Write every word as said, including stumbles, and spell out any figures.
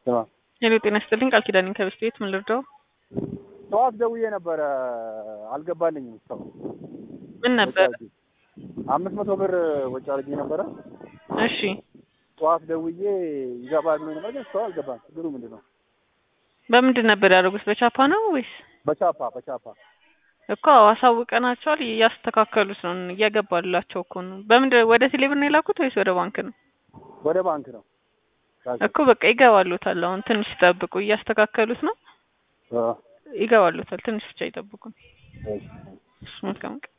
تمام. ሄሎ ጤና ይስጥልኝ ቃል ኪዳን ከብስት ቤት ምን ልርዳው? ጠዋት ደውዬ ነበረ አልገባልኝም እስካሁን። ምን ነበር? አምስት መቶ ብር ወጪ አድርጌ ነበረ። እሺ ጠዋት ደውዬ ይገባል ምን ነበር እስካሁን አልገባም። ችግሩ ምንድነው? በምንድን ነበር ያደረጉት? በቻፓ ነው ወይስ? በቻፓ በቻፓ እኮ አሳውቀናቸዋል እያስተካከሉት ነው እያገባላቸው እኮ ነው። በምንድን ወደ ቴሌብር ነው የላኩት ወይስ ወደ ባንክ ነው? ወደ ባንክ ነው እኮ በቃ ይገባሉታል። አሁን ትንሽ ይጠብቁ እያስተካከሉት ነው። አዎ ይገባሉታል። ትንሽ ብቻ ይጠብቁ። እሺ እሺ መልካም